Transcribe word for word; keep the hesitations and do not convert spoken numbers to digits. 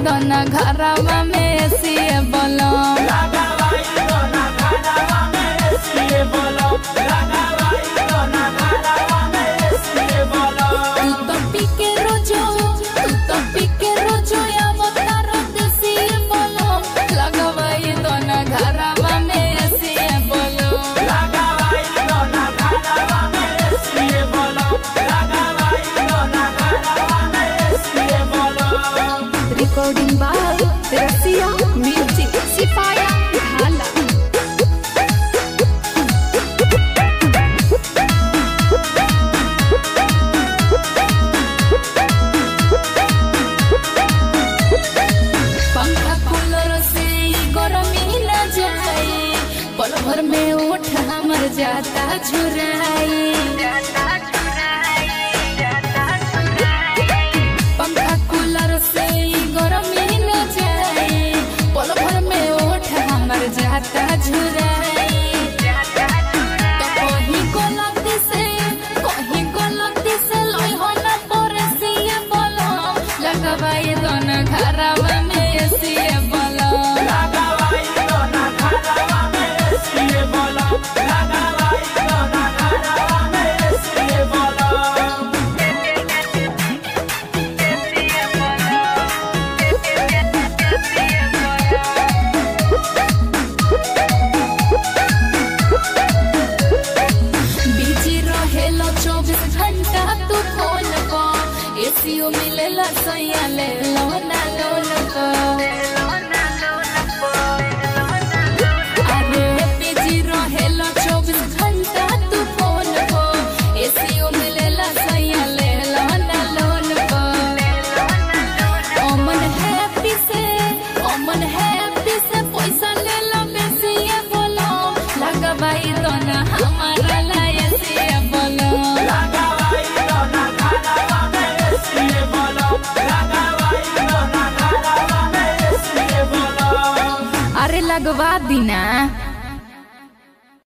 दो ना घरवा में एसी बोलो लगावाई दो ना घरवा में एसी बोलो लगावाई दो ना घरवा में एसी बोलो तू तो पी के रोजो तू तो पी के रोजो अवतार देसी बोलो लगावाई दो ना घरवा में एसी बोलो लगावाई दो ना घरवा में एसी बोलो लगावाई दो ना घरवा में एसी बोलो रिकॉर्डिंग बाय रसिया म्यूजिक सिपाया हाला पंखा कूलर से गर्मी न जाए पल भर में उठ हमर जाता झुराई पंखा कूलर से गर्मी न जाए पल भर में उठ हमर जाता झुराई तो कहीं गलती से कहीं गलती से लई हो न परेसिए बोलो लगावाई दो ना घरवा में एसी बोलो लगावाई दो ना घरवा में एसी बोलो लगावाई दो ना घरवा में एसी बोलो बिजी रहेला चौबीस घंटा तू खोलबो एसीओ मिलेला सैया ले